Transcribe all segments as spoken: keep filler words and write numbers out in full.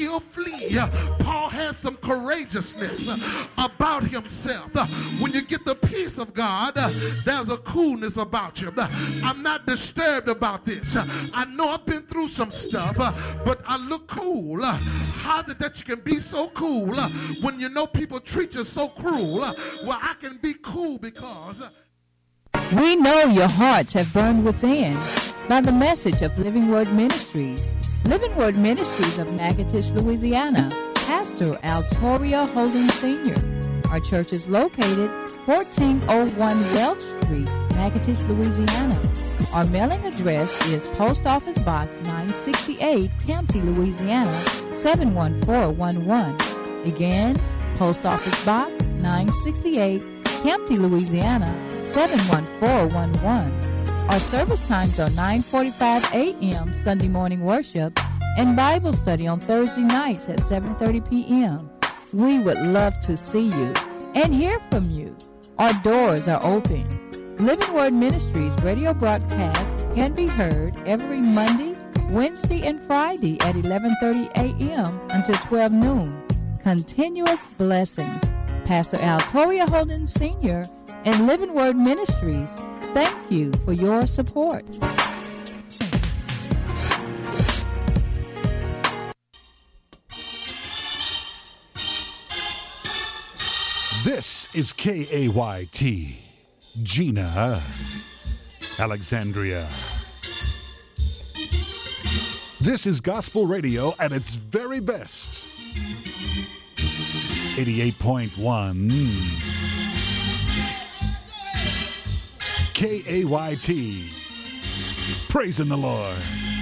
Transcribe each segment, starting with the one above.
will flee. Paul has some courageousness about himself. When you get the peace of God, there's a coolness about you. I'm not disturbed about this. I know I've been through some stuff, but I look cool. How is it that you can be so cool when you know people treat you so cruel? Well, I can be cool because we know your hearts have burned within by the message of Living Word Ministries. Living Word Ministries of Natchitoches, Louisiana. Pastor Altoria Holden Senior Our church is located fourteen oh one Welch Street, Natchitoches, Louisiana. Our mailing address is Post Office Box nine sixty-eight, Campty, Louisiana, seven one four one one. Again, Post Office Box nine sixty-eight, Campty, Louisiana, seven one four one one. Our service times are nine forty-five a.m. Sunday morning worship and Bible study on Thursday nights at seven thirty p.m. We would love to see you and hear from you. Our doors are open. Living Word Ministries radio broadcast can be heard every Monday, Wednesday, and Friday at eleven thirty a.m. until twelve noon. Continuous blessings. Pastor Altoria Holden Senior and Living Word Ministries, thank you for your support. This is K A Y T, Gina, Alexandria. This is gospel radio at its very best. eighty-eight point one K A Y T, praising the Lord.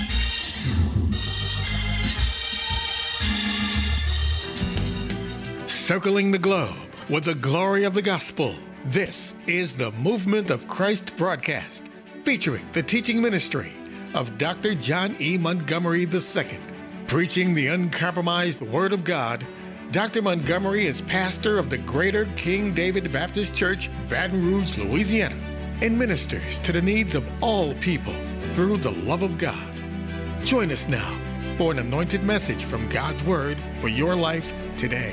Circling the globe with the glory of the gospel. This is the Movement of Christ broadcast, featuring the teaching ministry of Doctor John E. Montgomery the Second. Preaching the uncompromised Word of God, Doctor Montgomery is pastor of the Greater King David Baptist Church, Baton Rouge, Louisiana, and ministers to the needs of all people through the love of God. Join us now for an anointed message from God's Word for your life today.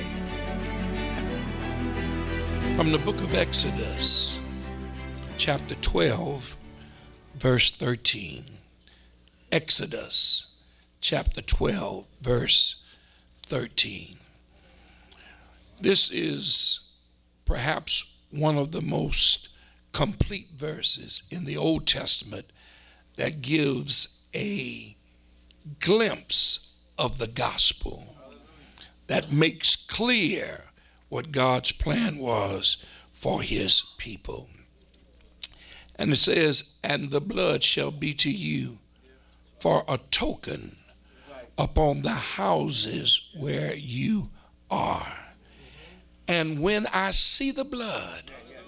From the book of Exodus, chapter twelve, verse thirteen. Exodus, chapter twelve, verse thirteen. This is perhaps one of the most complete verses in the Old Testament that gives a glimpse of the gospel, that makes clear what God's plan was for his people. And it says, and the blood shall be to you for a token upon the houses where you are. And when I see the blood,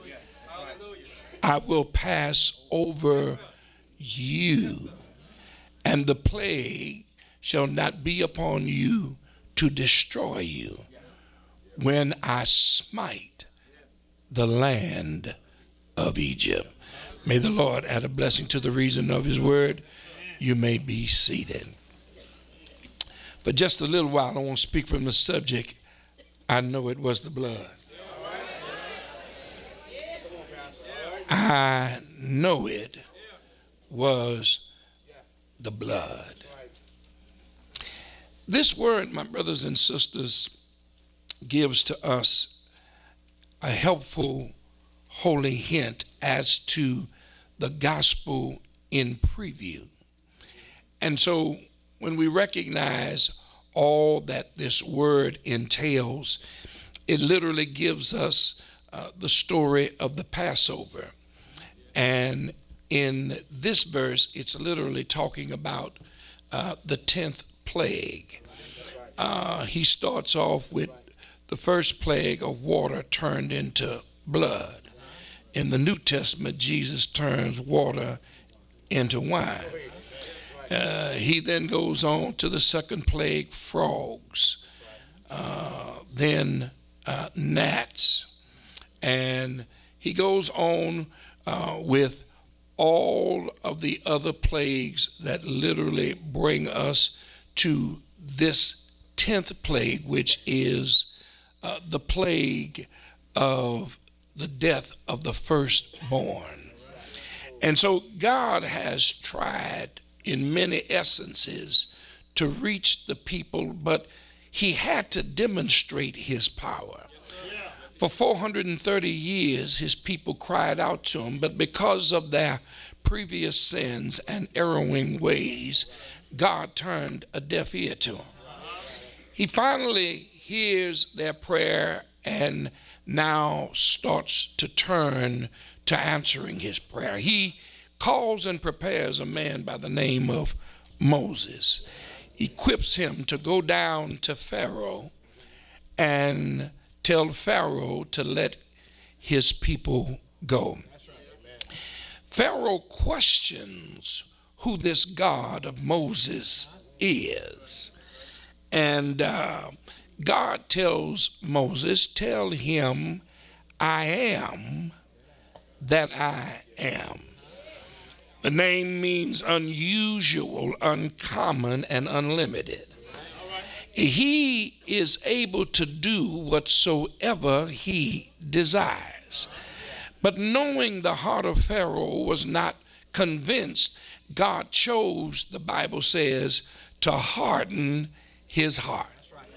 I will pass over you, and the plague shall not be upon you to destroy you when I smite the land of Egypt. May the Lord add a blessing to the reason of his word. You may be seated. For just a little while, I want to speak from the subject. I know it was the blood. I know it was the blood. This word, my brothers and sisters, gives to us a helpful holy hint as to the gospel in preview. And so when we recognize all that this word entails, it literally gives us uh, the story of the Passover. And in this verse, it's literally talking about uh, the tenth plague. Uh, he starts off with the first plague of water turned into blood. In the New Testament, Jesus turns water into wine. Uh, he then goes on to the second plague, frogs, uh, then uh, gnats, and he goes on uh, with all of the other plagues that literally bring us to this tenth plague, which is uh, the plague of the death of the firstborn. And so God has tried in many essences to reach the people, but he had to demonstrate his power. For four hundred thirty years, his people cried out to him, but because of their previous sins and erring ways, God turned a deaf ear to them. He finally hears their prayer and now starts to turn to answering his prayer. He calls and prepares a man by the name of Moses, equips him to go down to Pharaoh and tell Pharaoh to let his people go. Pharaoh questions who this God of Moses is. And uh, God tells Moses, tell him, I am that I am. The name means unusual, uncommon, and unlimited. He is able to do whatsoever he desires. But knowing the heart of Pharaoh was not convinced, God chose, the Bible says, to harden his heart.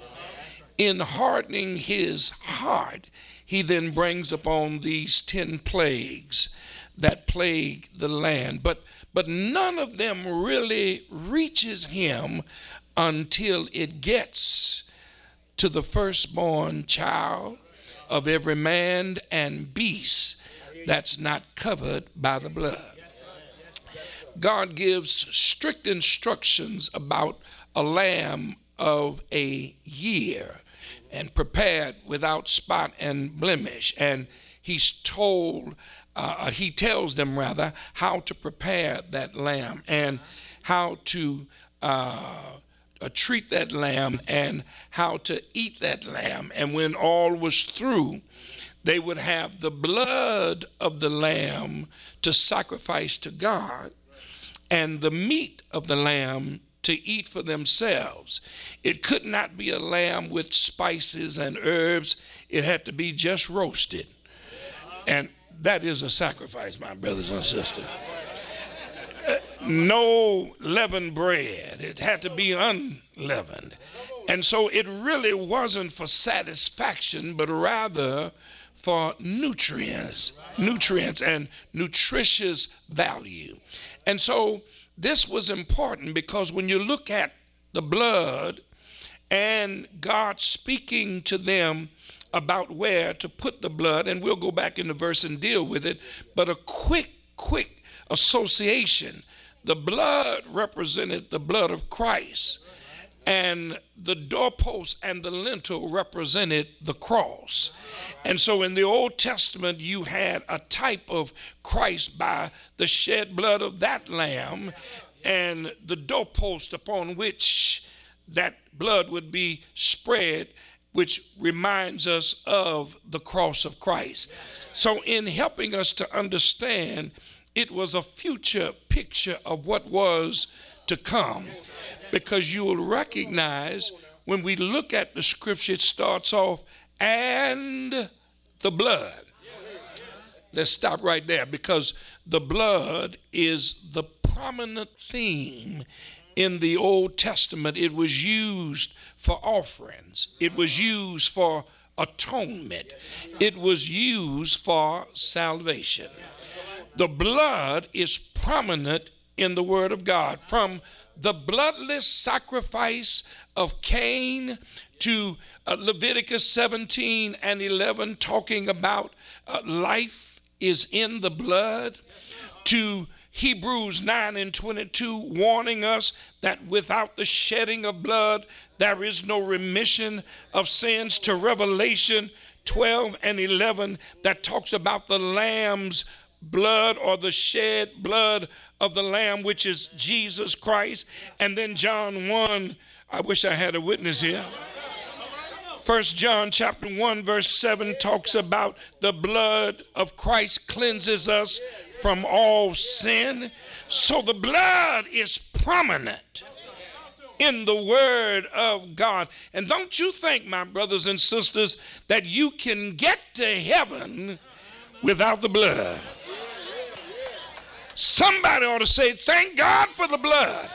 In hardening his heart, he then brings upon these ten plagues that plague the land. But, but none of them really reaches him until it gets to the firstborn child of every man and beast that's not covered by the blood. God gives strict instructions about a lamb of a year and prepared without spot and blemish. And he's told, uh, he tells them rather, how to prepare that lamb and how to uh, Uh, treat that lamb and how to eat that lamb. And when all was through, they would have the blood of the lamb to sacrifice to God and the meat of the lamb to eat for themselves. It could not be a lamb with spices and herbs. It had to be just roasted. And that is a sacrifice, my brothers and sisters. No leavened bread. It had to be unleavened. And so it really wasn't for satisfaction, but rather for nutrients, nutrients and nutritious value. And so this was important because when you look at the blood and God speaking to them about where to put the blood, and we'll go back in the verse and deal with it, but a quick, quick association. The blood represented the blood of Christ, and the doorpost and the lintel represented the cross. And so in the Old Testament, you had a type of Christ by the shed blood of that lamb and the doorpost upon which that blood would be spread, which reminds us of the cross of Christ. So in helping us to understand, it was a future picture of what was to come, because you will recognize when we look at the scripture, it starts off, and the blood. Let's stop right there, because the blood is the prominent theme in the Old Testament. It was used for offerings. It was used for atonement. It was used for salvation. The blood is prominent in the Word of God. From the bloodless sacrifice of Cain to uh, Leviticus seventeen and eleven, talking about uh, life is in the blood, to Hebrews nine and twenty-two, warning us that without the shedding of blood, there is no remission of sins, to Revelation twelve and eleven, that talks about the Lamb's blood, or the shed blood of the Lamb, which is Jesus Christ. And then John one, I wish I had a witness here. First John chapter one verse seven talks about the blood of Christ cleanses us from all sin. So the blood is prominent in the Word of God. And don't you think, my brothers and sisters, that you can get to heaven without the blood? Somebody ought to say, thank God for the blood.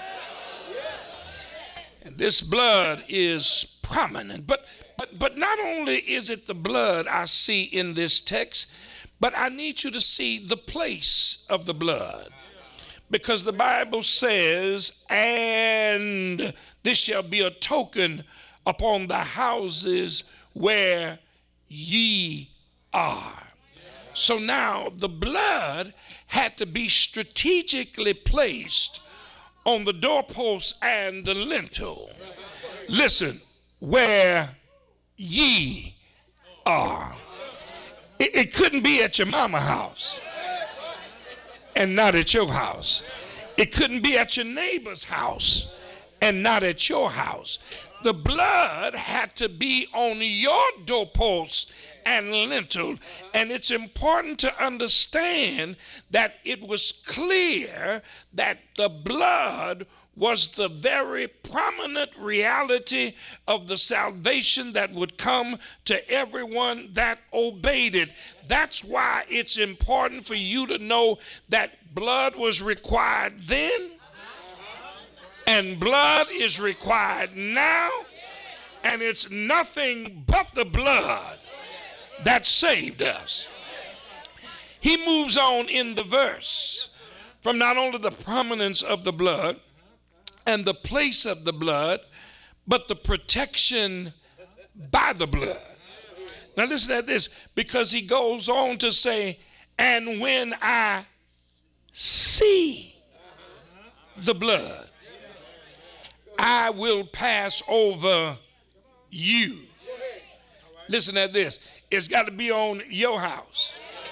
And this blood is prominent. But, but, but not only is it the blood I see in this text, but I need you to see the place of the blood. Because the Bible says, and this shall be a token upon the houses where ye are. So now the blood had to be strategically placed on the doorpost and the lintel. Listen, where ye are. It, it couldn't be at your mama's house and not at your house. It couldn't be at your neighbor's house and not at your house. The blood had to be on your doorpost and lintel. And it's important to understand that it was clear that the blood was the very prominent reality of the salvation that would come to everyone that obeyed it. That's why it's important for you to know that blood was required then, and blood is required now, and it's nothing but the blood that saved us. He moves on in the verse from not only the prominence of the blood and the place of the blood, but the protection by the blood. Now listen to this, because he goes on to say, and when I see the blood, I will pass over you. Listen to this. It's got to be on your house.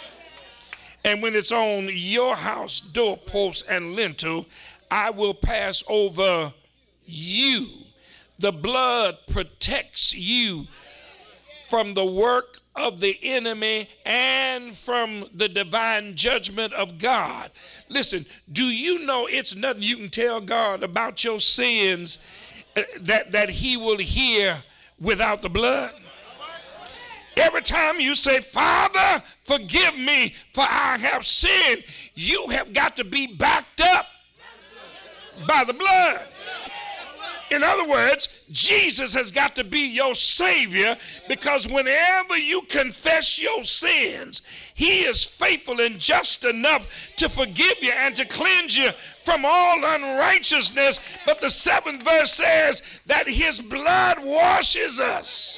And when it's on your house doorpost and lintel, I will pass over you. The blood protects you from the work of the enemy and from the divine judgment of God. Listen, do you know it's nothing you can tell God about your sins uh, that, that he will hear without the blood? Every time you say, Father, forgive me for I have sinned, you have got to be backed up by the blood. In other words, Jesus has got to be your Savior, because whenever you confess your sins, he is faithful and just enough to forgive you and to cleanse you from all unrighteousness. But the seventh verse says that his blood washes us.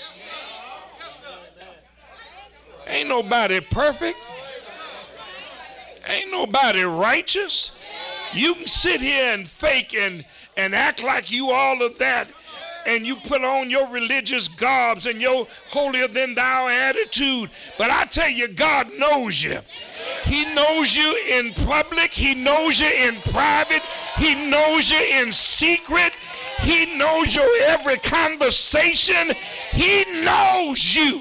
Ain't nobody perfect. Ain't nobody righteous. You can sit here and fake and, and act like you all of that, and you put on your religious garbs and your holier than thou attitude. But I tell you, God knows you. He knows you in public. He knows you in private. He knows you in secret. He knows your every conversation. He knows you.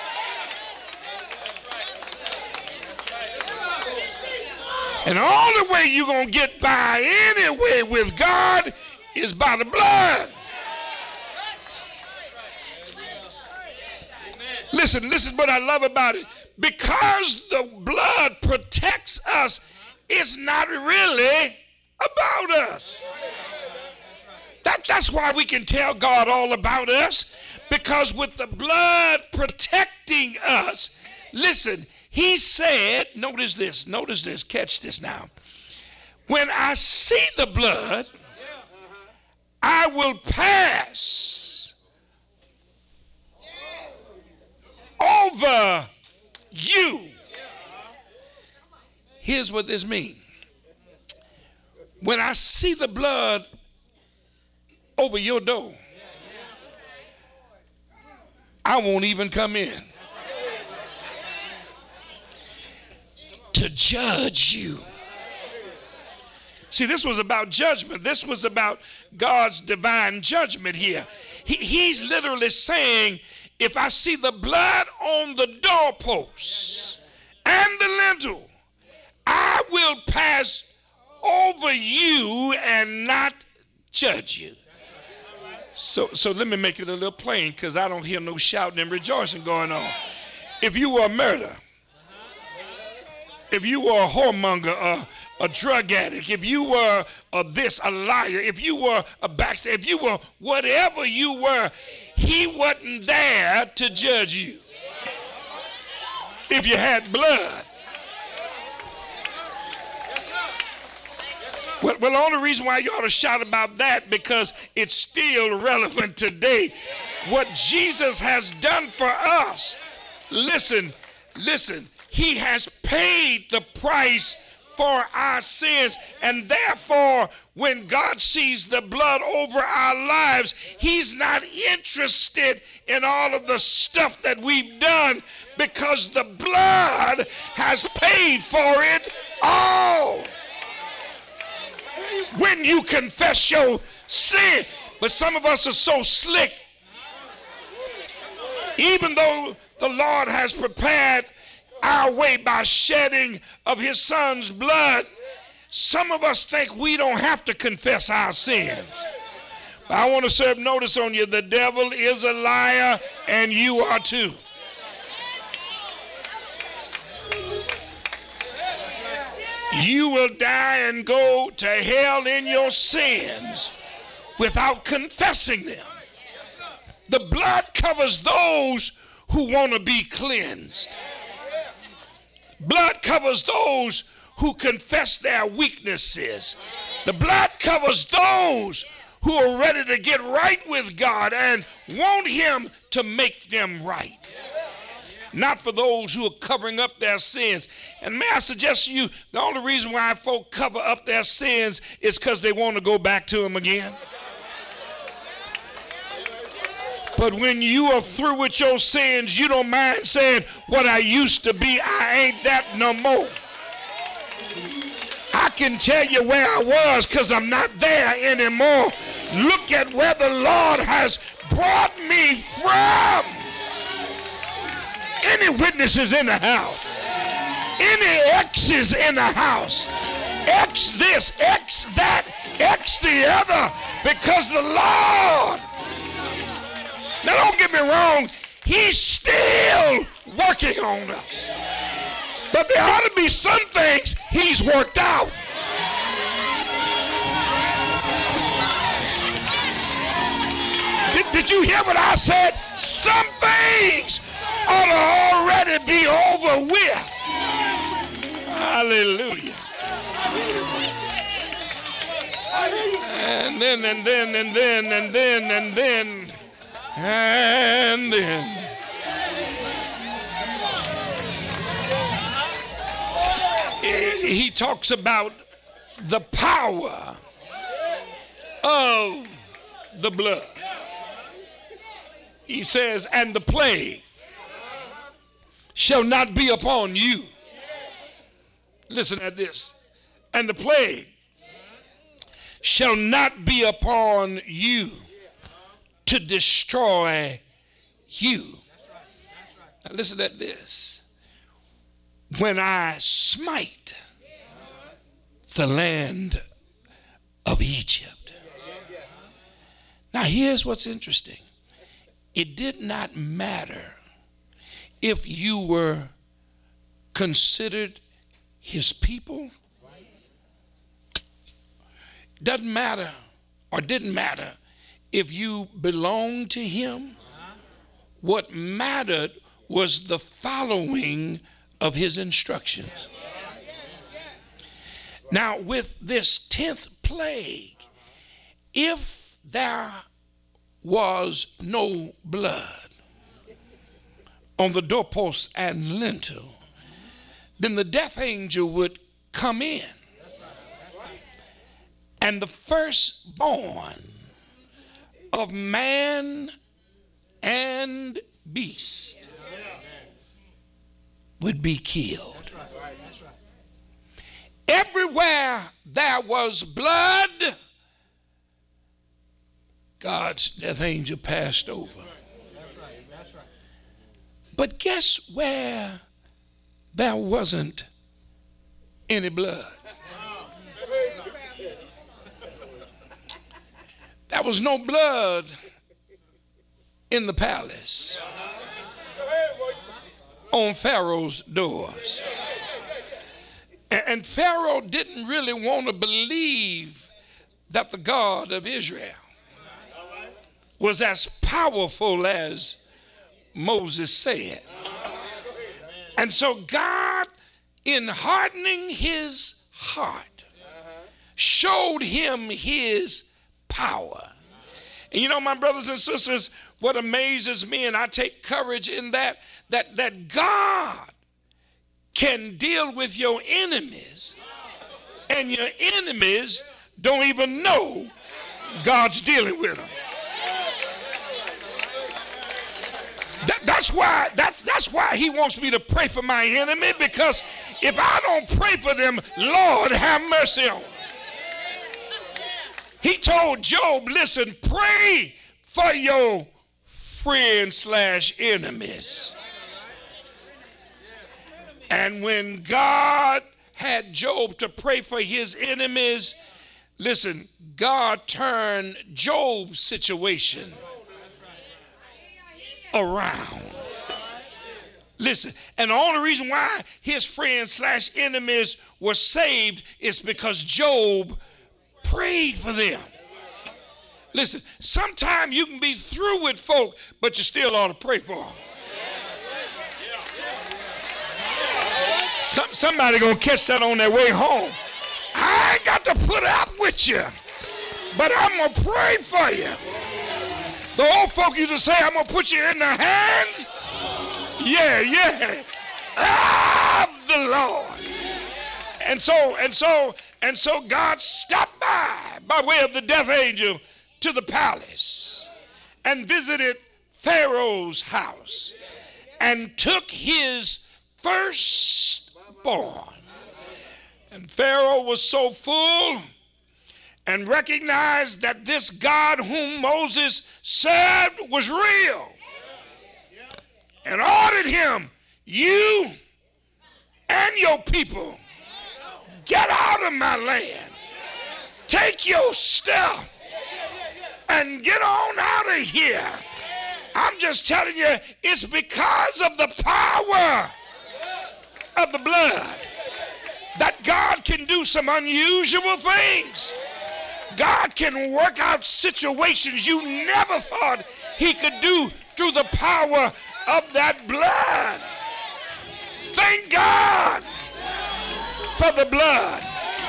And the only way you're going to get by anyway with God is by the blood. Listen, listen what I love about it. Because the blood protects us, it's not really about us. That, that's why we can tell God all about us. Because with the blood protecting us, listen, he said, notice this, notice this, catch this now. When I see the blood, I will pass over you. Here's what this means. When I see the blood over your door, I won't even come in to judge you. See, this was about judgment. This was about God's divine judgment here. He, he's literally saying, if I see the blood on the doorposts and the lintel, I will pass over you and not judge you. So, so let me make it a little plain because I don't hear no shouting and rejoicing going on. If you were a murderer, if you were a whoremonger, a, a drug addict, if you were a this, a liar, if you were a backstabber, if you were whatever you were, he wasn't there to judge you. If you had blood. Well, well, the only reason why you ought to shout about that because it's still relevant today. What Jesus has done for us, listen, listen, he has paid the price for our sins, and therefore when God sees the blood over our lives, he's not interested in all of the stuff that we've done because the blood has paid for it all. When you confess your sin, but some of us are so slick, even though the Lord has prepared our way by shedding of his son's blood, some of us think we don't have to confess our sins. But I want to serve notice on you. The devil is a liar and you are too. You will die and go to hell in your sins without confessing them. The blood covers those who want to be cleansed. Blood covers those who confess their weaknesses. The blood covers those who are ready to get right with God and want him to make them right. Not for those who are covering up their sins. And may I suggest to you, the only reason why folk cover up their sins is because they want to go back to them again. But when you are through with your sins, you don't mind saying, what I used to be, I ain't that no more. I can tell you where I was because I'm not there anymore. Look at where the Lord has brought me from. Any witnesses in the house? Any exes in the house? X this, X that, X the other, because the Lord. Now don't get me wrong, he's still working on us. But there ought to be some things he's worked out. Did, did you hear what I said? Some things ought to already be over with. Hallelujah. And then, and then, and then, and then, and then, and then. He talks about the power of the blood. He says, and the plague shall not be upon you. Listen at this. And the plague shall not be upon you to destroy you. Now listen at this. When I smite the land of Egypt. Now here's what's interesting. It did not matter if you were considered his people. Doesn't matter or didn't matter if you belonged to him. What mattered was the following of his instructions. Now with this tenth plague, if there was no blood on the doorpost and lintel, then the death angel would come in, and the firstborn of man and beast would be killed. Everywhere there was blood, God's death angel passed over. But guess where there wasn't any blood? There was no blood in the palace on Pharaoh's doors. And Pharaoh didn't really want to believe that the God of Israel was as powerful as Moses said. And so God, in hardening his heart, showed him his power. And you know, my brothers and sisters, what amazes me, and I take courage in that, that, that God can deal with your enemies, and your enemies don't even know God's dealing with them. That, that's why that's that's why he wants me to pray for my enemy, because if I don't pray for them, Lord have mercy on them. He told Job, listen, pray for your friends slash enemies. And when God had Job to pray for his enemies, listen, God turned Job's situation around. Listen, and the only reason why his friends slash enemies were saved is because Job prayed for them. Listen, sometimes you can be through with folk, but you still ought to pray for them. Some, somebody gonna catch that on their way home. I ain't got to put up with you, but I'm gonna pray for you. The old folk used to say, I'm going to put you in the hands, yeah, yeah, of the Lord. And so, and so, and so God stopped by, by way of the death angel, to the palace and visited Pharaoh's house and took his firstborn. And Pharaoh was so full and recognized that this God whom Moses served was real, and ordered him, you and your people, get out of my land, take your stuff, and get on out of here. I'm just telling you, it's because of the power of the blood that God can do some unusual things. God can work out situations you never thought he could do through the power of that blood. Thank God for the blood.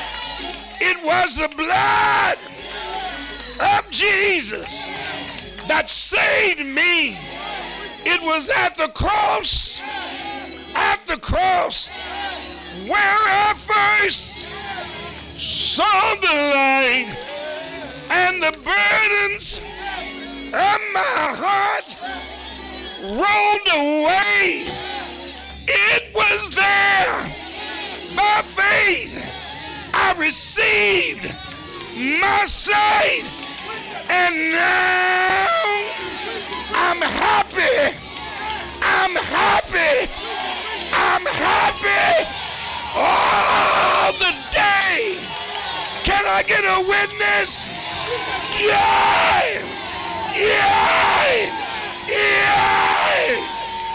It was the blood of Jesus that saved me. It was at the cross, at the cross, where I first saw the light, and the burdens of my heart rolled away. It was there. By faith, I received my sight, and now I'm happy. I'm happy. I'm happy all the day. Can I get a witness? Yay! Yay! Yay!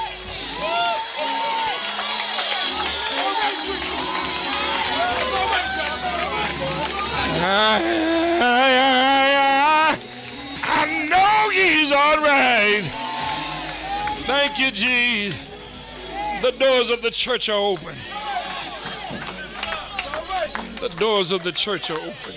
I, I, I, I know he's all right. Thank you, Jesus. The doors of the church are open. The doors of the church are open.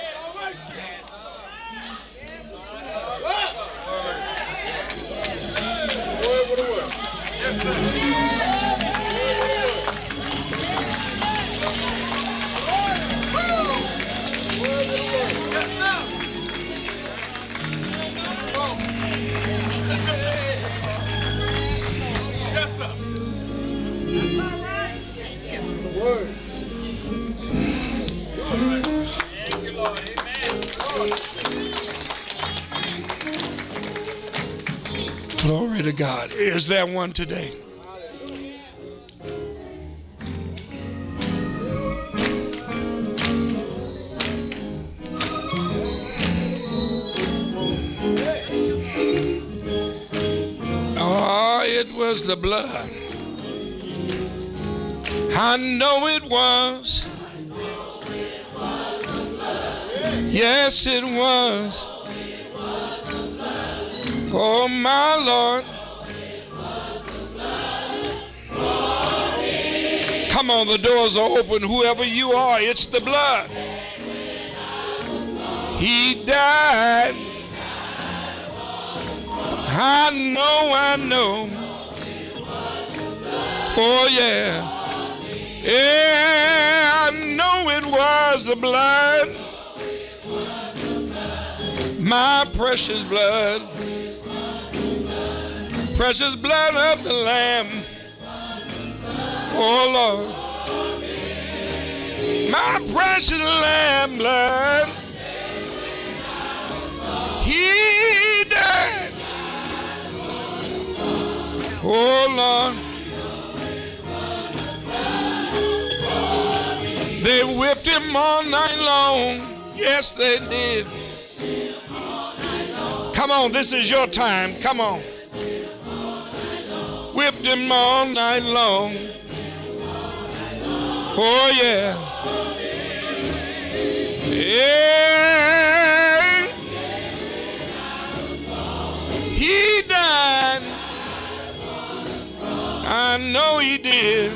Glory to God. Is there one today? it was the blood. I know it was. Yes, it was. Oh, my Lord. Come on, the doors are open. Whoever you are, it's the blood. He died. I know, I know. Oh, yeah. Yeah, I know it was the blood. My precious blood. Precious blood of the Lamb. Oh, Lord. My precious Lamb blood. He died. Oh, Lord. They whipped him all night long. Yes, they did. Come on, this is your time. Come on. Whipped him all night long. Oh, yeah. Yeah. He died. I know he did.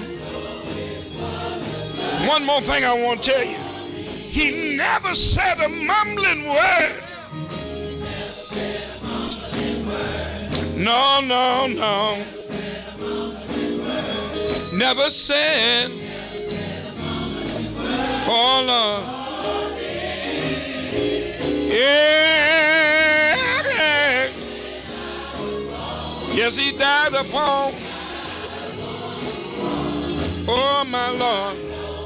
One more thing I want to tell you. He never said a mumbling word. No, no, no. Never said. Oh, Lord. Yeah. Yes, he died upon. Oh, my Lord.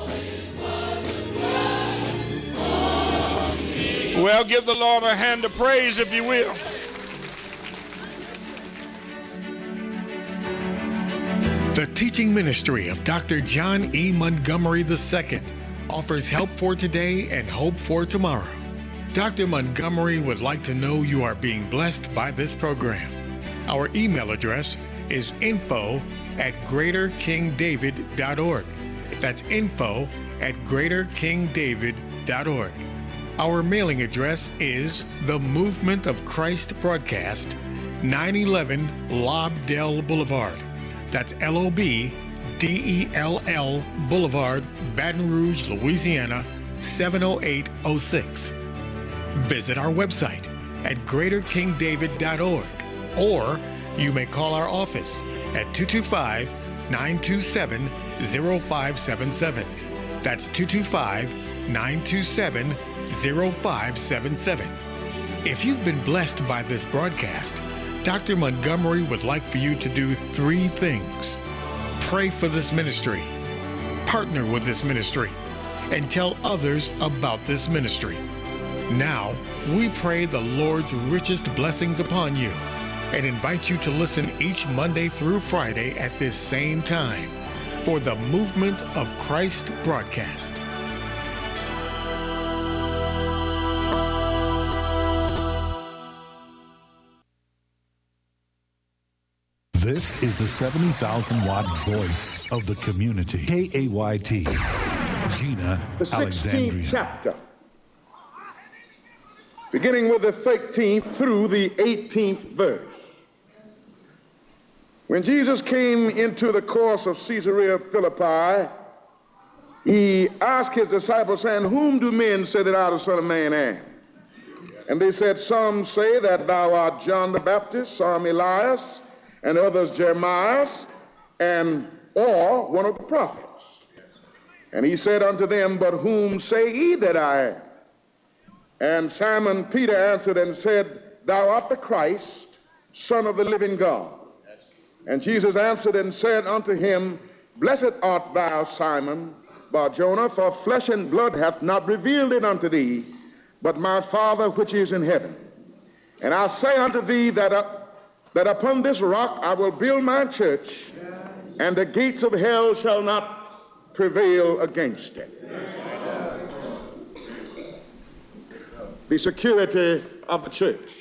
Well, give the Lord a hand of praise, if you will. The teaching ministry of Doctor John E. Montgomery the Second offers help for today and hope for tomorrow. Doctor Montgomery would like to know you are being blessed by this program. Our email address is info at greater king david dot org. That's info at greater king david dot org. Our mailing address is The Movement of Christ Broadcast, nine eleven Lobdell Boulevard. That's L O B D E L L Boulevard, Baton Rouge, Louisiana, seven oh eight oh six. Visit our website at greater king david dot org, or you may call our office at two two five, nine two seven, oh five seven seven. That's two two five, nine two seven, oh five seven seven. If you've been blessed by this broadcast, Doctor Montgomery would like for you to do three things. Pray for this ministry, partner with this ministry, and tell others about this ministry. Now, we pray the Lord's richest blessings upon you and invite you to listen each Monday through Friday at this same time for the Movement of Christ broadcast. This is the seventy thousand watt voice of the community. K A Y T. Gina The sixteenth Alexandria. chapter, beginning with the thirteenth through the eighteenth verse. When Jesus came into the course of Caesarea Philippi, he asked his disciples, saying, "Whom do men say that I, the Son of Man, am?" And they said, "Some say that thou art John the Baptist, some Elias, and others Jeremiah, and or one of the prophets." And he said unto them, "But whom say ye that I am?" And Simon Peter answered and said, "Thou art the Christ, Son of the living God." And Jesus answered and said unto him, "Blessed art thou, Simon Bar-Jonah, for flesh and blood hath not revealed it unto thee, but my Father which is in heaven. And I say unto thee that, uh, that upon this rock I will build my church, and the gates of hell shall not prevail against it." The security of the church.